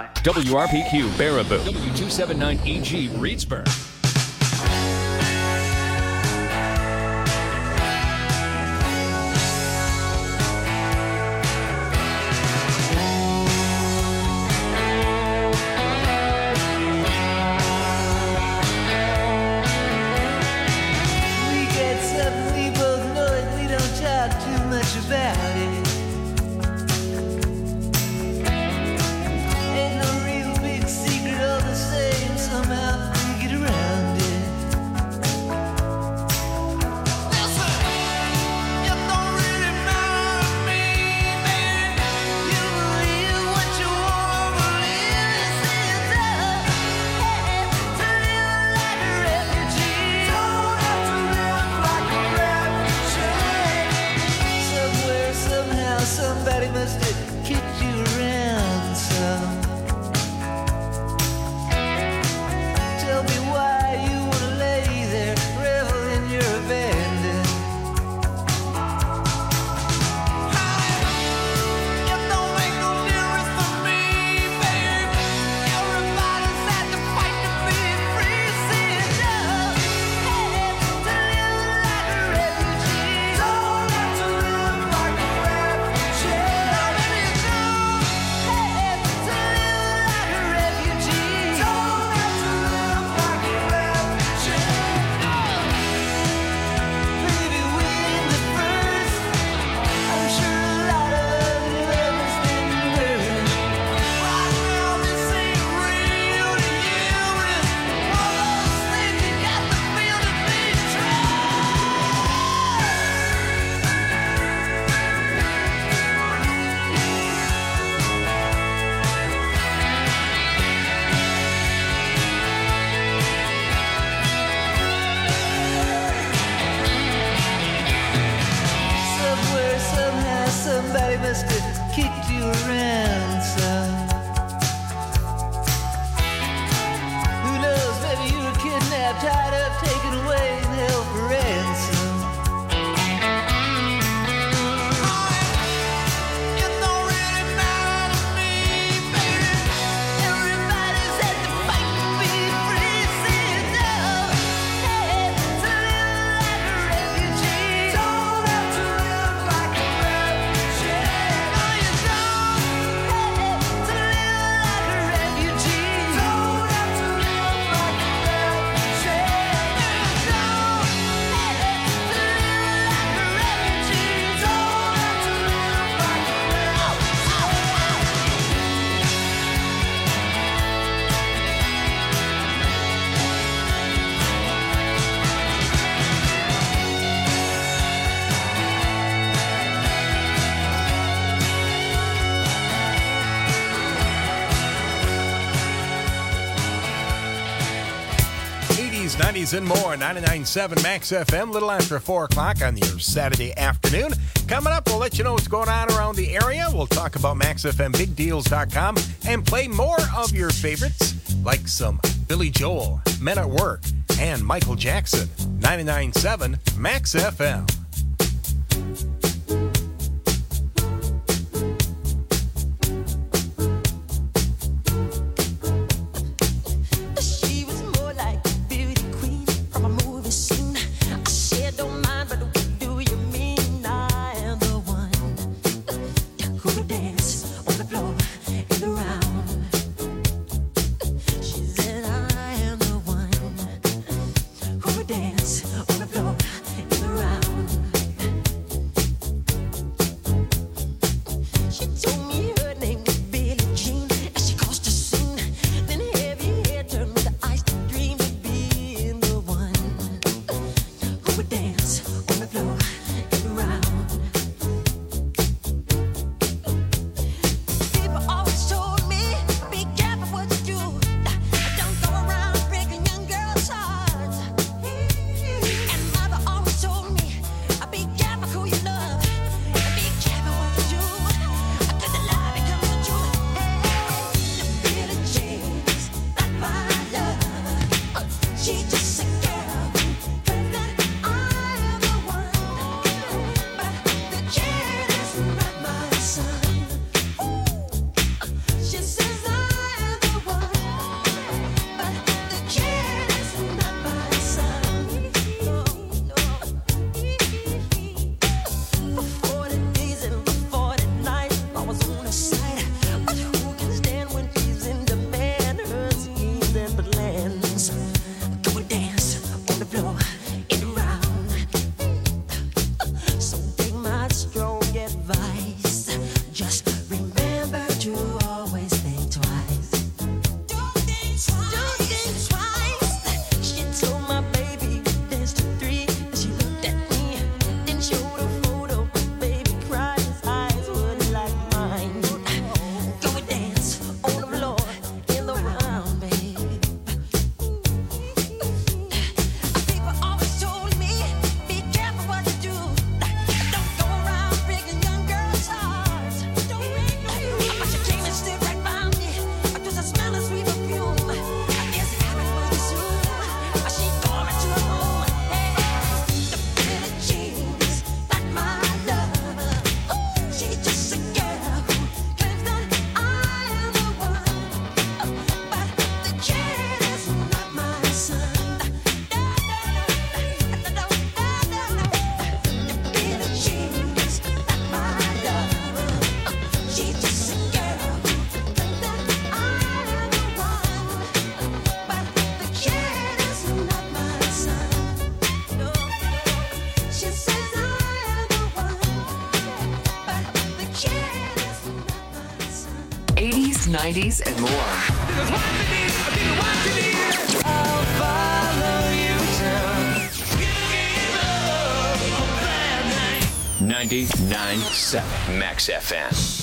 WRPQ Baraboo, W279EG Reedsburg. And more, 99.7 Max FM, little after 4 o'clock on your Saturday afternoon. Coming up, we'll let you know what's going on around the area. We'll talk about MaxFMBigDeals.com and play more of your favorites, like some Billy Joel, Men at Work, and Michael Jackson. 99.7 Max FM. Dance on the floor in the round. 90s, and more. I'll follow you down. 99.7 Max FM.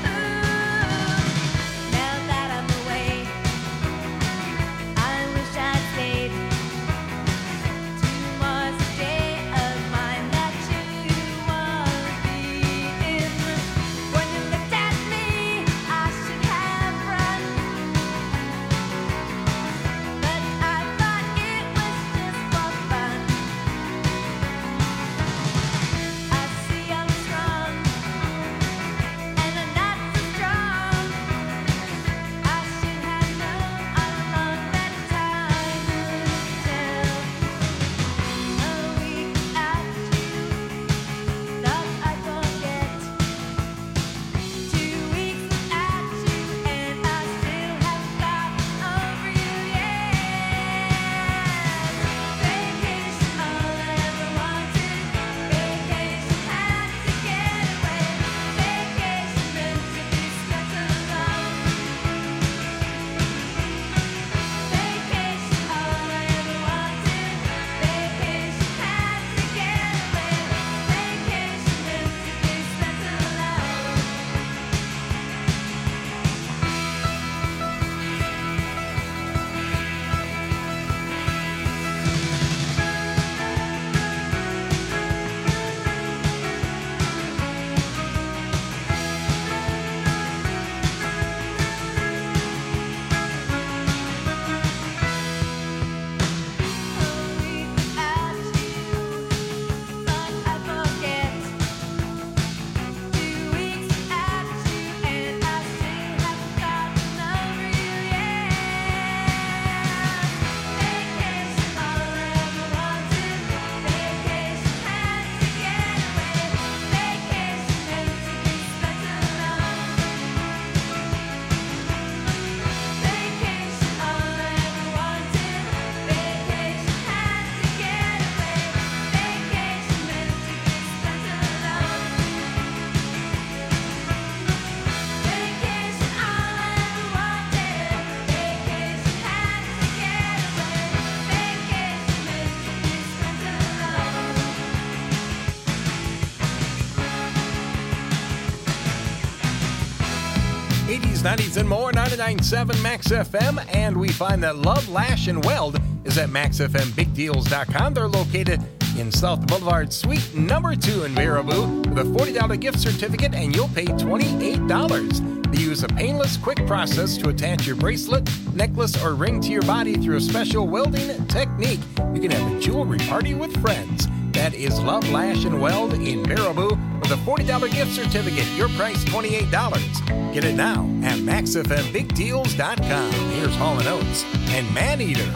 Now that I'm away, I wish I 80s, 90s, and more, 99.7 Max FM. And we find that Love, Lash, and Weld is at MaxFMBigDeals.com. They're located in South Boulevard, Suite number 2 in Baraboo with a $40 gift certificate, and you'll pay $28. They use a painless, quick process to attach your bracelet, necklace, or ring to your body through a special welding technique. You can have a jewelry party with friends. That is Love, Lash, and Weld in Baraboo with a $40 gift certificate. Your price, $28. Get it now at MaxFMBigDeals.com. Here's Hall & Oates and Maneater.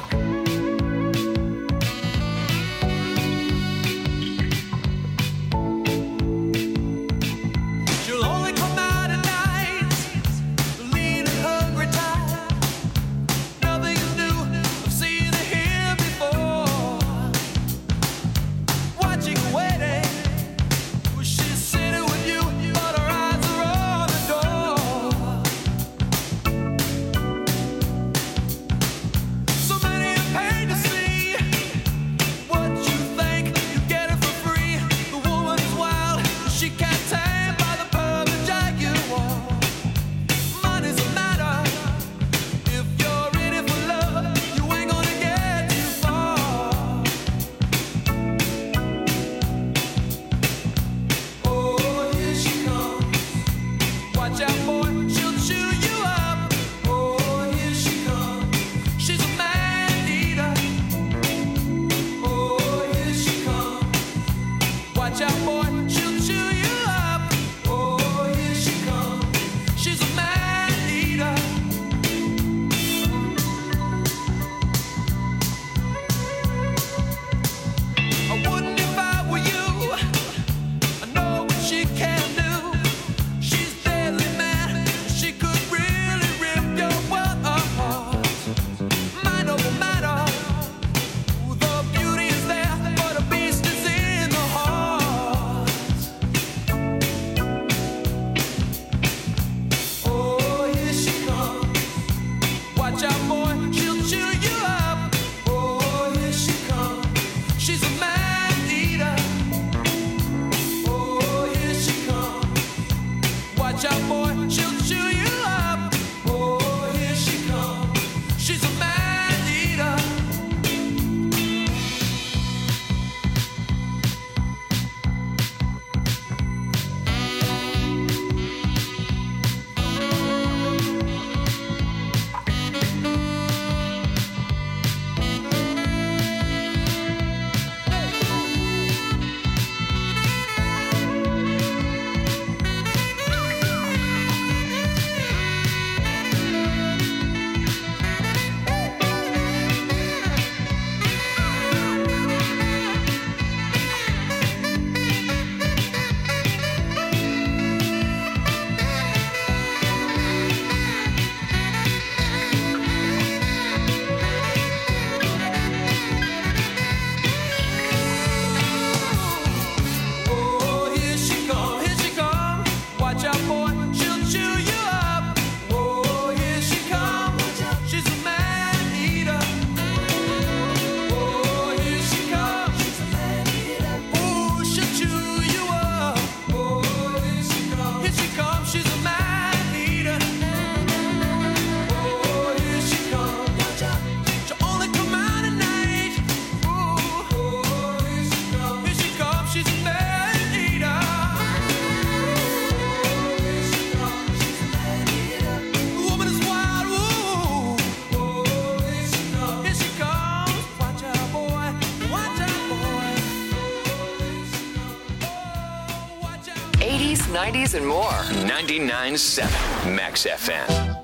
And more. 99.7 Max FM.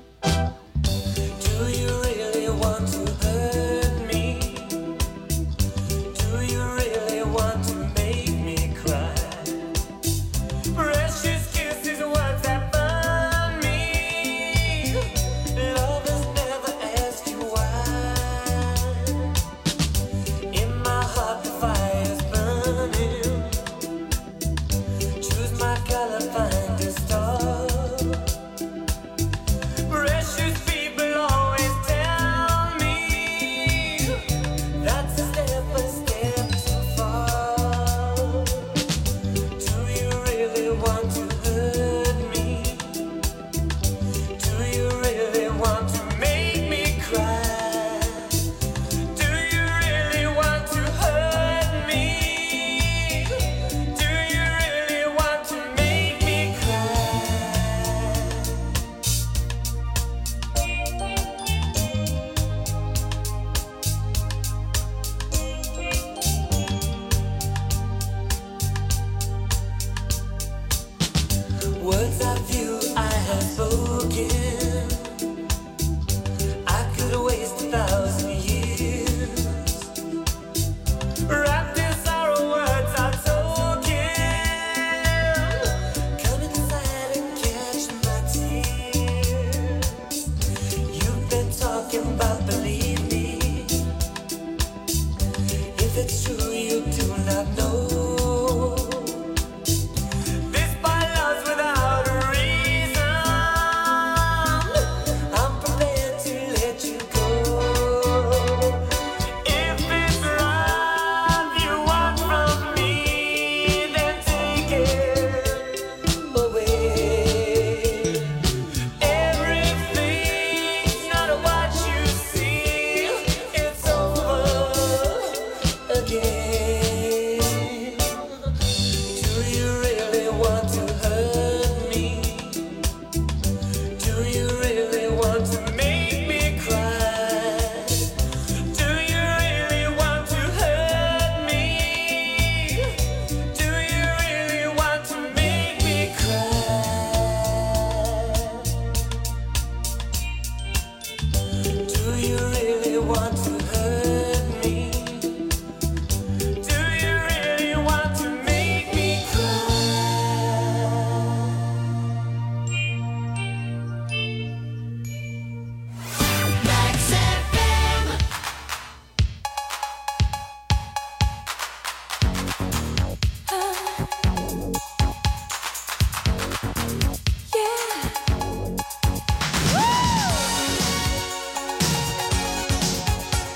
Choose my color, find a star. it's true you do not know. This my love's without a reason. I'm prepared to let you go. If it's love you want from me, then take it away. Everything's not what you see. It's over again. Do you really want to hurt me? Do you really want to make me cry? Do you really want to hurt me? Do you really want to make me cry? Do you really want to hurt me? Do you really want to make me cry? Max FM. Yeah.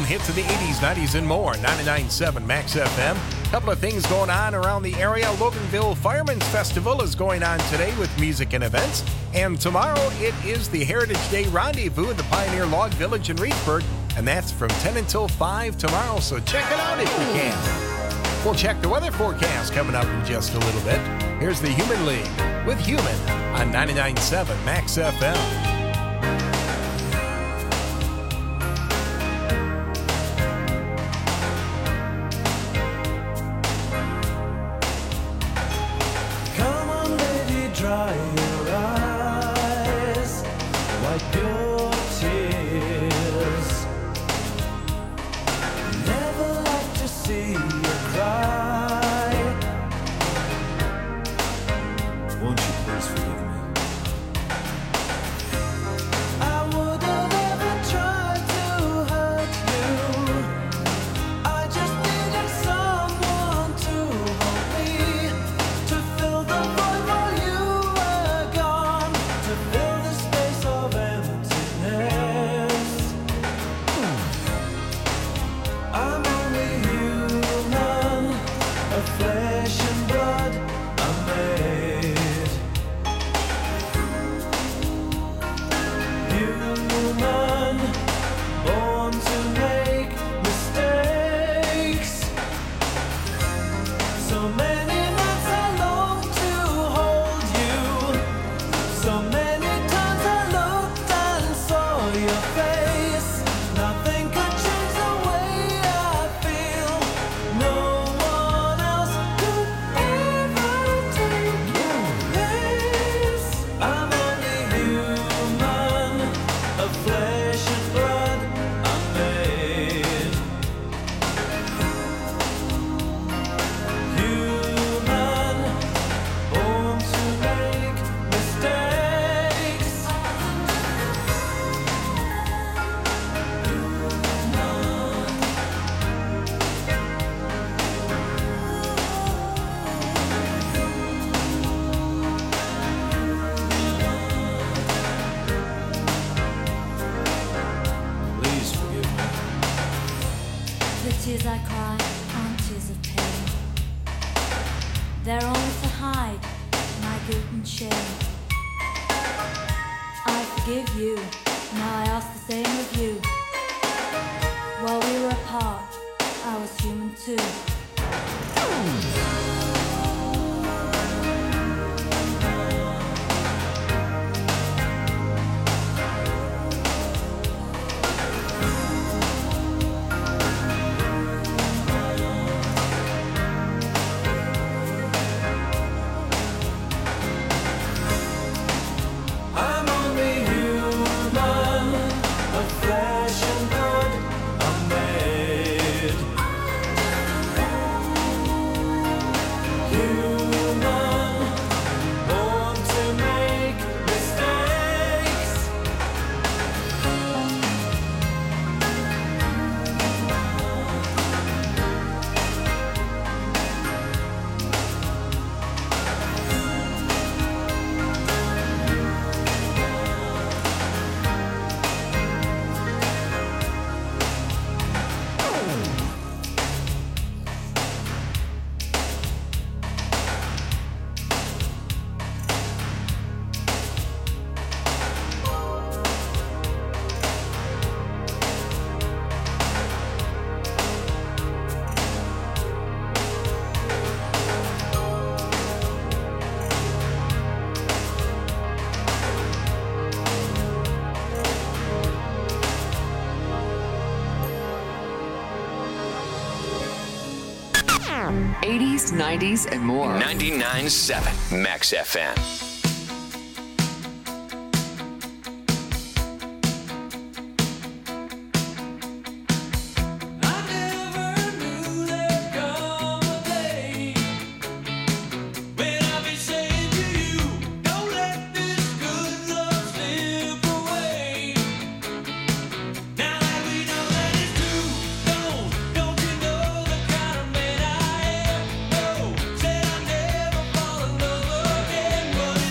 hits of the 80s, 90s, and more. 99.7 Max FM. Couple of things going on around the area. Loganville Fireman's Festival is going on today with music and events. And tomorrow it is the Heritage Day Rendezvous at the Pioneer Log Village in Reedsburg. And that's from 10 until 5 tomorrow. So check it out if you can. We'll check the weather forecast coming up in just a little bit. Here's the Human League with Human on 99.7 Max FM. Dry your eyes, wipe your tears. Never like to see you cry. Won't you please forgive me? I would have never tried to hurt you. I just needed someone to hold me, to fill the void while you flesh and blood are made. Human, born to make mistakes. So many nights I long to hold you. So many times I looked and saw your face. Nothing could change the way I feel. No. Tears I cry aren't tears of pain. They're only to hide my guilt and shame. I forgive you, now I ask the same of you. While we were apart, I was human too. Flesh and blood are made. FM. 80s, 90s, and more. 99.7 Max FM. What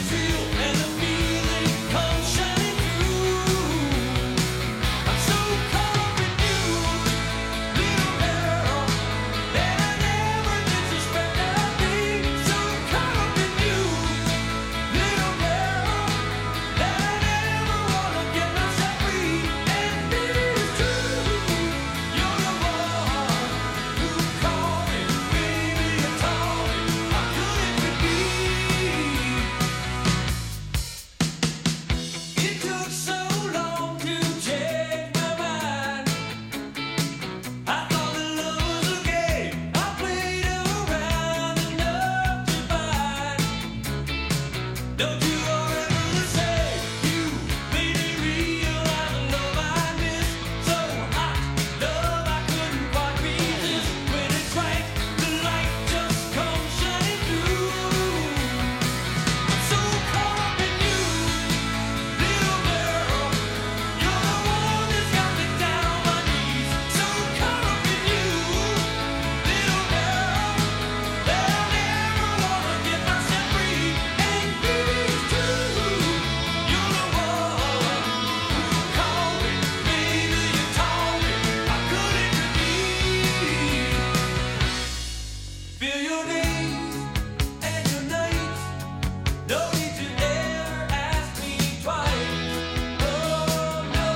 Feel your days and your nights. No need to ever ask me twice. Oh no.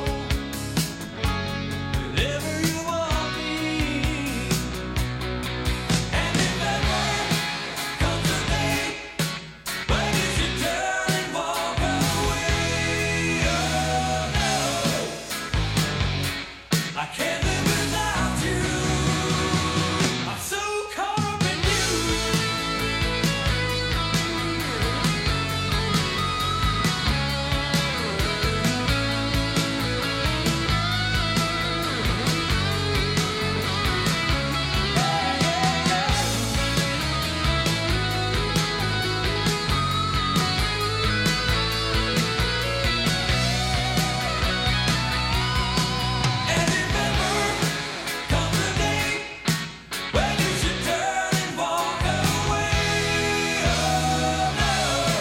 Whenever you want me. And if ever comes a day when you should turn and walk away. Oh no. I can't live without you. I'm so caught up in you. And if ever comes a day when you should turn and walk away. Oh no,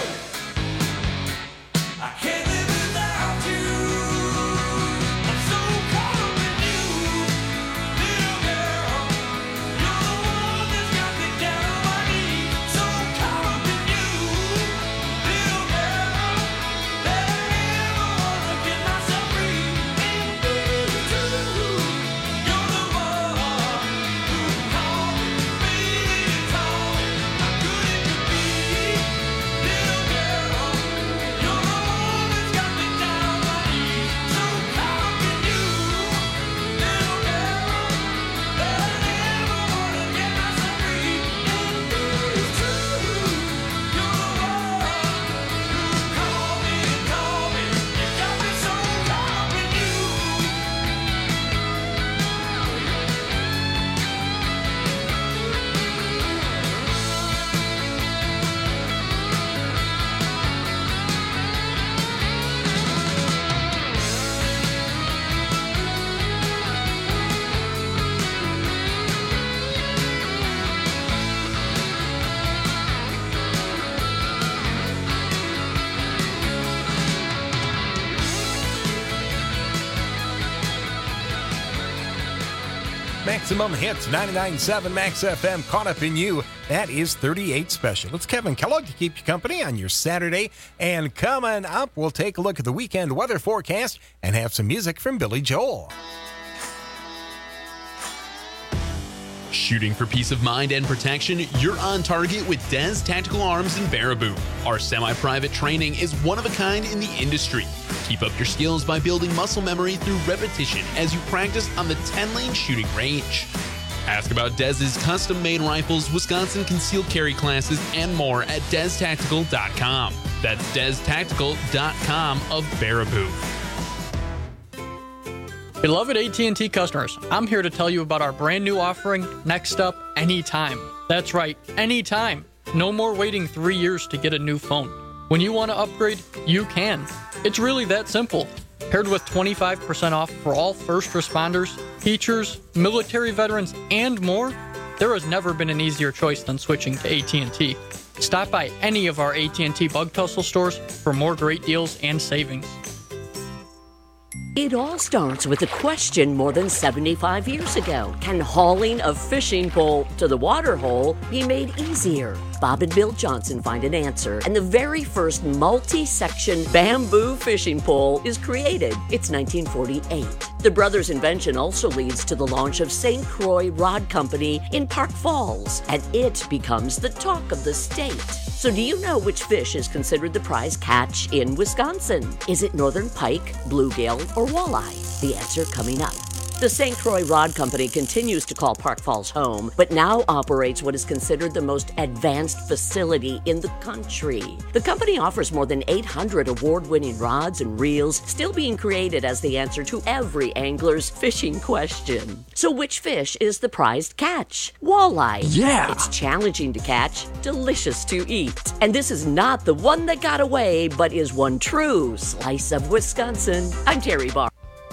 I can't live without you. I'm so caught up in you, little girl. You're the one that's got me down on my knees. So caught up in you, little girl, that I never wanna get myself free. It's true, you're the one who called me and told me how good it could be. Little girl, you're the one that's got me down on my knees. So caught up in you, little girl, that I never wanna get myself free. It's true, you're the one who called me and told me you got me so caught up in you. Maximum Hits 99.7 Max FM, Caught Up in You. That is 38 Special. It's Kevin Kellogg to keep you company on your Saturday. And coming up, we'll take a look at the weekend weather forecast and have some music from Billy Joel. Shooting for peace of mind and protection, you're on target with Des Tactical Arms in Baraboo. Our semi-private training is one of a kind in the industry. Keep up your skills by building muscle memory through repetition as you practice on the 10-lane shooting range. Ask about Dez's custom-made rifles, Wisconsin concealed carry classes, and more at DezTactical.com. That's DezTactical.com of Baraboo. Beloved AT&T customers, I'm here to tell you about our brand new offering, Next Up Anytime. That's right, anytime. No more waiting 3 years to get a new phone. When you want to upgrade, you can. It's really that simple. Paired with 25% off for all first responders, teachers, military veterans, and more, there has never been an easier choice than switching to AT&T. Stop by any of our AT&T Bug Tussle stores for more great deals and savings. It all starts with a question more than 75 years ago. Can hauling a fishing pole to the water hole be made easier? Bob and Bill Johnson find an answer, and the very first multi-section bamboo fishing pole is created. It's 1948. The brothers' invention also leads to the launch of St. Croix Rod Company in Park Falls, and it becomes the talk of the state. So do you know which fish is considered the prize catch in Wisconsin? Is it northern pike, bluegill, or walleye? The answer coming up. The St. Croix Rod Company continues to call Park Falls home, but now operates what is considered the most advanced facility in the country. The company offers more than 800 award-winning rods and reels, still being created as the answer to every angler's fishing question. So which fish is the prized catch? Walleye. Yeah! It's challenging to catch, delicious to eat. And this is not the one that got away, but is one true slice of Wisconsin. I'm Terry Barr.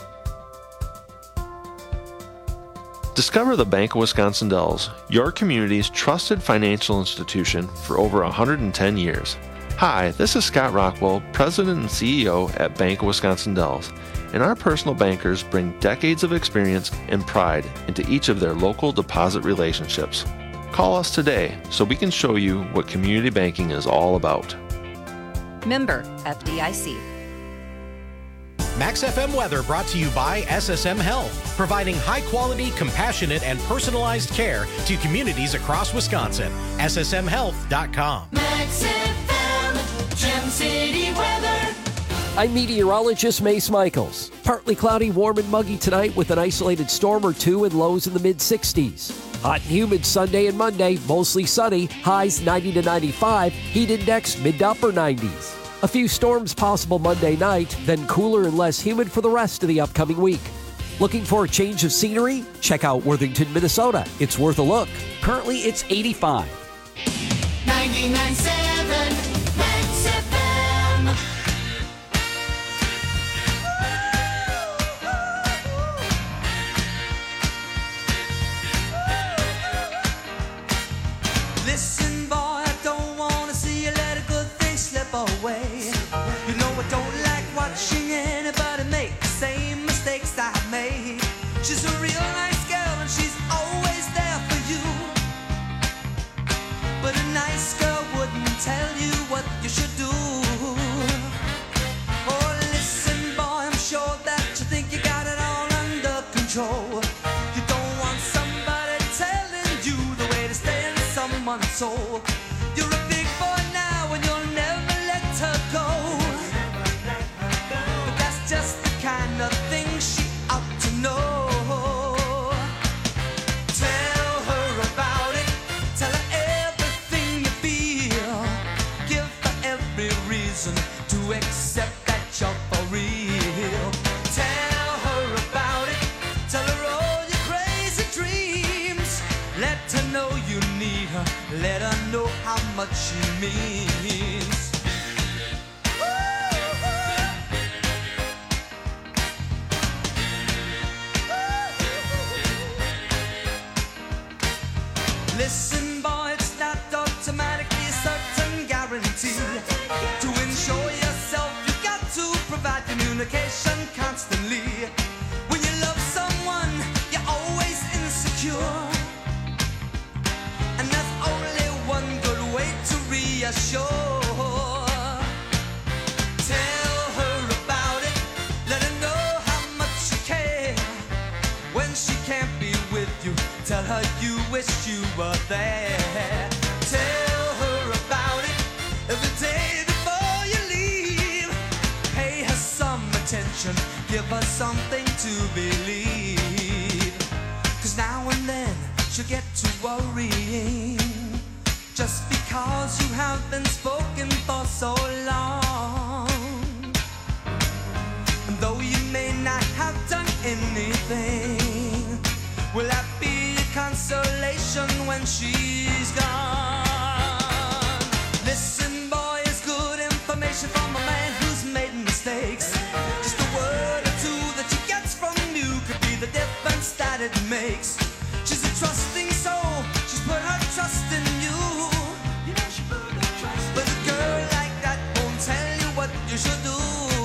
Discover the Bank of Wisconsin Dells, your community's trusted financial institution for over 110 years. Hi, this is Scott Rockwell, President and CEO at Bank of Wisconsin Dells, and our personal bankers bring decades of experience and pride into each of their local deposit relationships. Call us today so we can show you what community banking is all about. Member FDIC. Max FM weather brought to you by SSM Health, providing high-quality, compassionate, and personalized care to communities across Wisconsin. SSMHealth.com. Max FM, Gem City weather. I'm meteorologist Mace Michaels. Partly cloudy, warm and muggy tonight with an isolated storm or two and lows in the mid-60s. Hot and humid Sunday and Monday, mostly sunny, highs 90 to 95, heat index mid to upper 90s. A few storms possible Monday night, then cooler and less humid for the rest of the upcoming week. Looking for a change of scenery? Check out Worthington, Minnesota. It's worth a look. Currently, it's 85. 99.7 Max FM. Listen, boy, I don't want to see you let a good thing slip away. You know I don't like watching anybody make the same mistakes I made. She's a real nice girl and she's always there for you. But a nice girl wouldn't tell you what you should do. Oh, listen, boy, I'm sure that you think you got it all under control. You don't want somebody telling you the way to stay in someone's soul. You're a big boy now and you'll never let her go. But that's just the kind of thing she ought to know. Tell her about it. Tell her everything you feel. Give her every reason to accept that you're for real. Tell her about it. Tell her all your crazy dreams. Let her know you need her. Let her know how much she means. Listen, boy, it's not automatically a certain guarantee. To ensure yourself, you got to provide communication constantly. When you love someone, you're always insecure. And there's only one good way to reassure. Tell her about it. Let her know how much you care. When she can't be with you, tell her you wish you were there. Tell her about it every day before you leave. Pay her some attention, give her something to believe. 'Cause now and then she'll get to worrying, just because you have been spoken for so long. And though you may not have done anything, will that be a consolation when she's gone? Listen, boy, it's good information from a man who's made mistakes. Just a word or two that she gets from you could be the difference that it makes. She's a trusting soul, she's put her trust in you. You know she put her trust. But a girl like that won't tell you what you should do.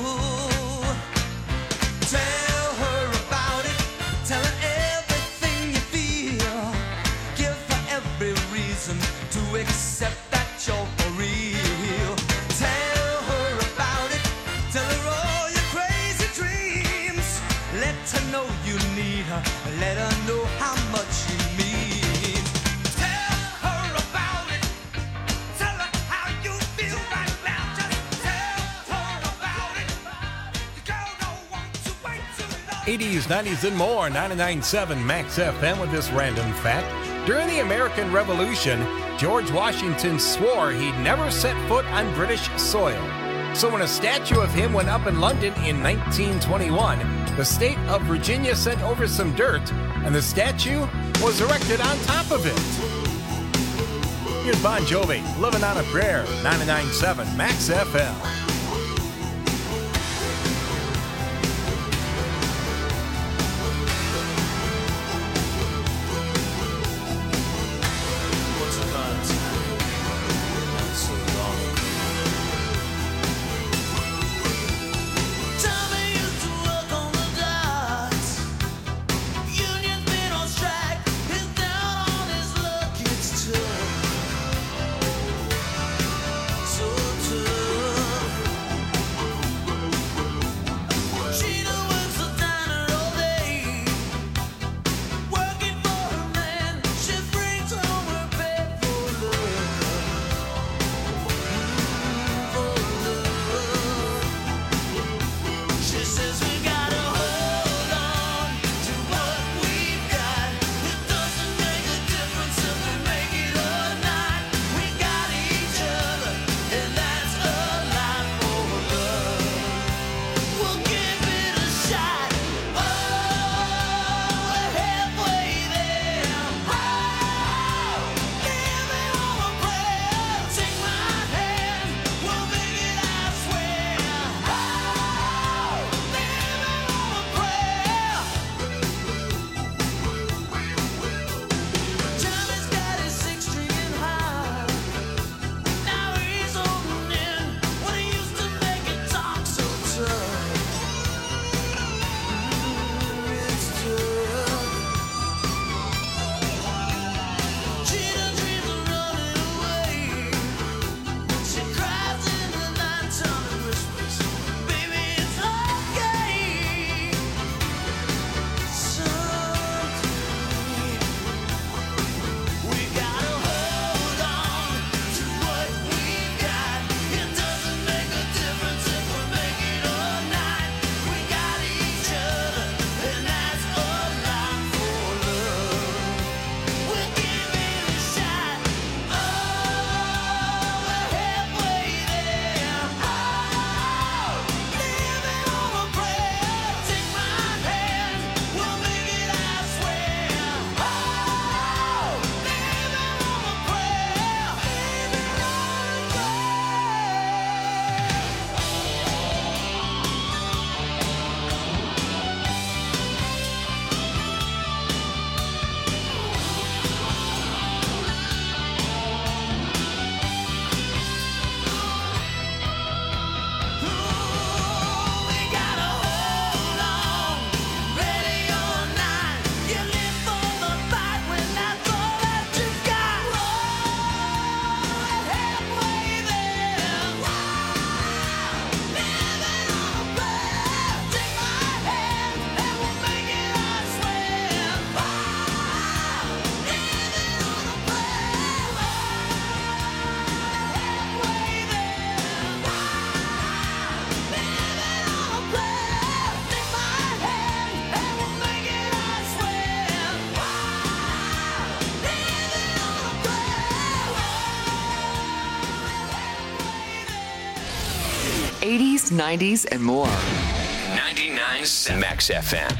Tell her about it, tell her everything you feel. Give her every reason to accept that you're for real. Tell her about it, tell her all your crazy dreams. Let her know you need her, let her know how much you mean. Tell her about it, tell her how you feel right now. Just tell her about it. The girl don't want to wait too long. 80s, 90s, and more. 99.7 Max FM with this random fact. During the American Revolution, George Washington swore he'd never set foot on British soil. So when a statue of him went up in London in 1921, the state of Virginia sent over some dirt, and the statue was erected on top of it. Here's Bon Jovi, Living on a Prayer, 99.7 Max FM. Union's been on strike, he's down on his luck, it's 80s, 90s, and more. 99.7 Max FM.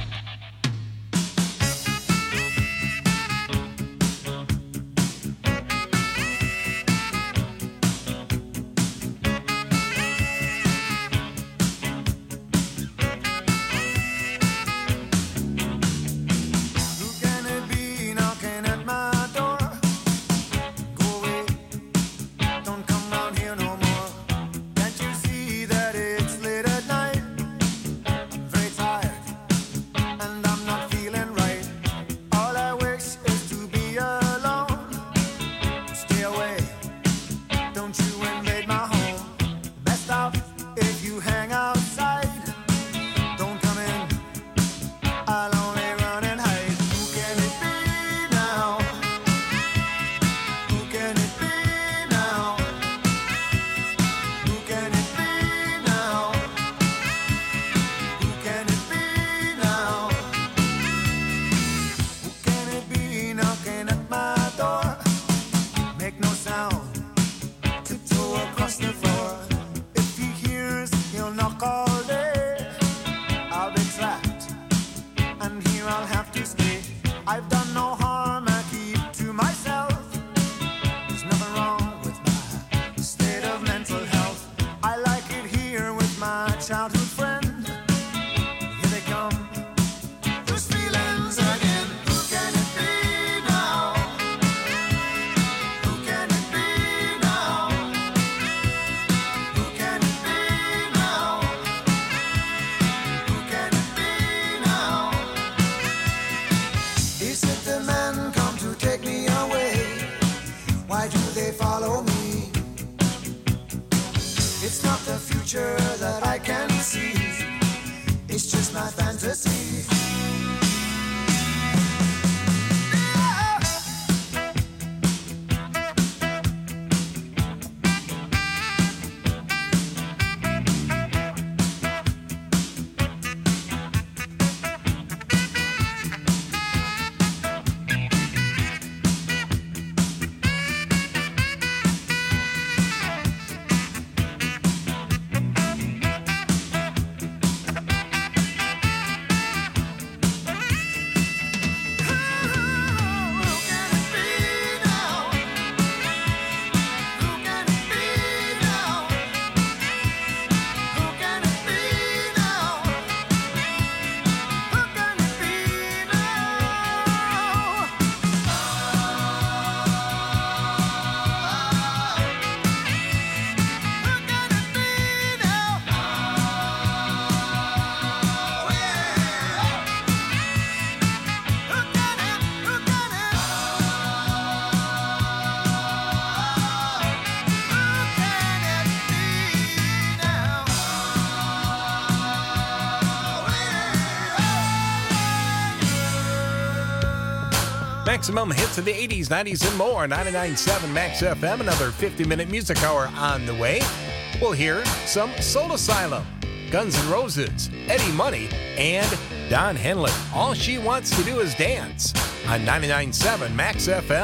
Maximum hits of the 80s, 90s, and more. 99.7 Max FM. Another 50-minute music hour on the way. We'll hear some Soul Asylum, Guns N' Roses, Eddie Money, and Don Henley. All She Wants to Do Is Dance on 99.7 Max FM.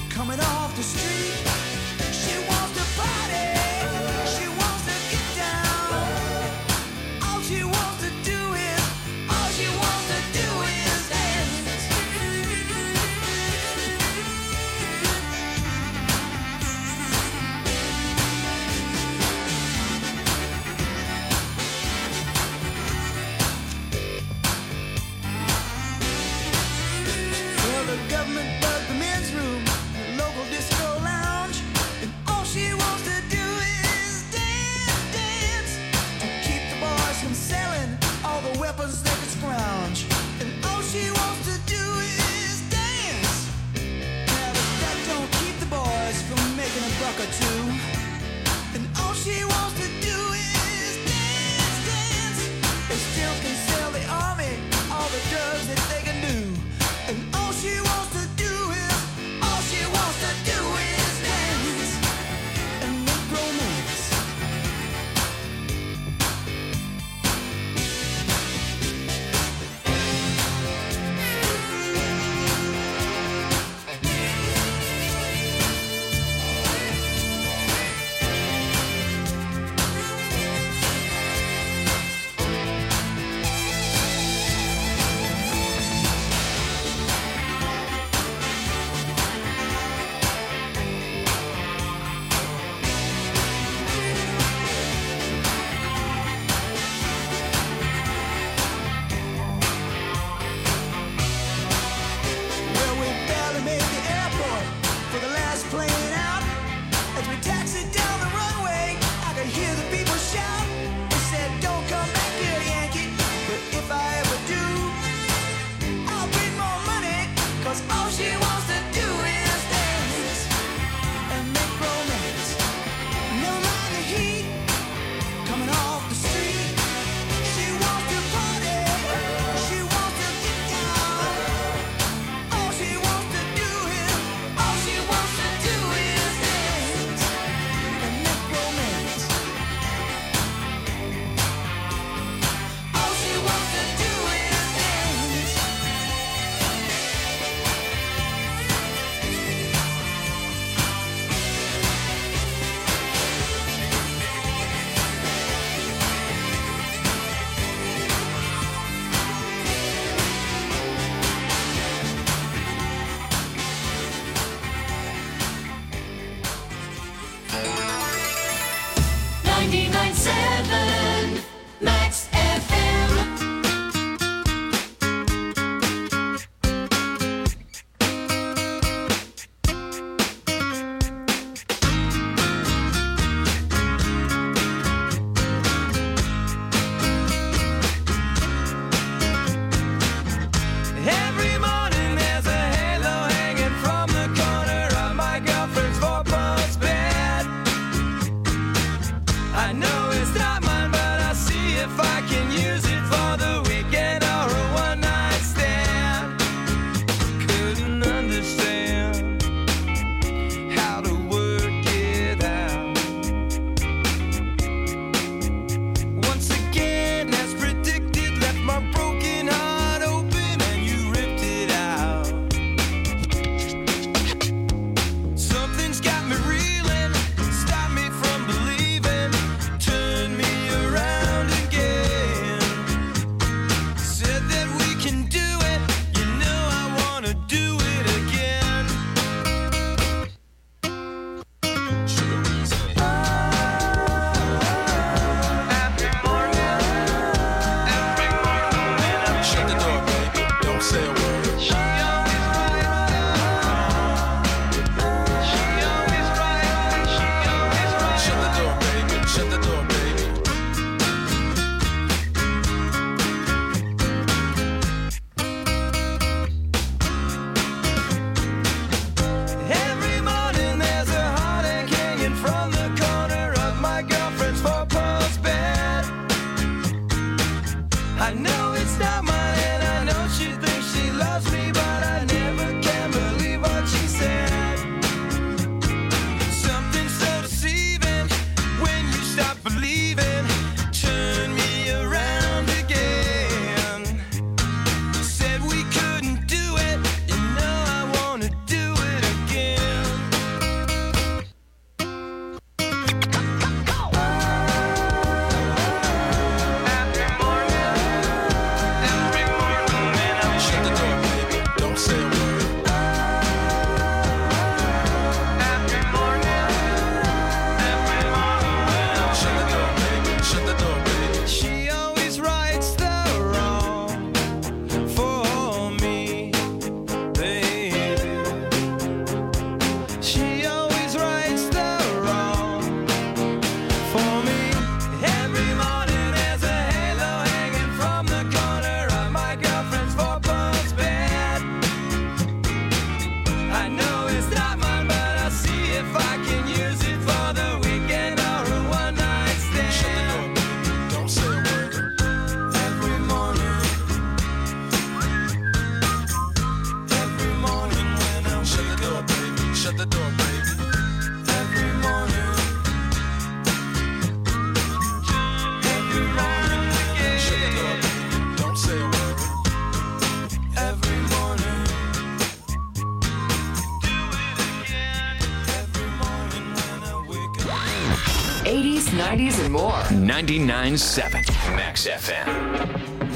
Off the street, she wants to party, she wants to get down. playing out. As we taxied down the runway, I could hear the people shout. They said, don't come back here, Yankee. But if I ever do, I'll bring more money. 'Cause all she wants to do is dance and make romance. Never mind the heat coming off the street. She wants to party. She wants to get down. All she wants to do is, all she wants to do is dance and make romance. All she wants to do is dance. Max FM. Every morning there's a halo hanging from the corner of my girlfriend's four-post bed. I know it's not mine, but I'll see if I can use it for the weekend or a one-night stand. Couldn't understand how to work it out. Once again, as predicted, left my broken heart open and you ripped it out. Something's got me reeling, stopped me from believing, turned me around again. Said that we can do it, you know I wanna do it again. Shut the door, baby. Don't say a word. She always right. She always right. She always right. Shut the door, baby. Shut the door, baby. Every morning there's a heartache hanging from the corner of my girlfriend's four-post bed. I know it's not mine and I know she thinks she loves me, but I never can believe what she said. Something so deceiving when you stop believing, turn me around again. Said we couldn't do it, you know I wanna do it again. Shut the door, baby. Don't say a word. Shut the door, baby. Shut the door, baby. She always rights the wrong for me, baby. She always rights the wrong for me. Every morning there's a halo hanging from the corner of my girlfriend's four-post bed. I know it's not mine, but I'll see if I can use it for the weekend or a one-night stand. Shut the door, baby. Don't say a word. Every morning when I Shut the wake door, up, baby. Shut the door, baby. every morning again. Shut the door, baby. Don't say a word. Every morning, do it again. Every morning when I wake up. 80s, 90s, and more. 99.7 Max FM.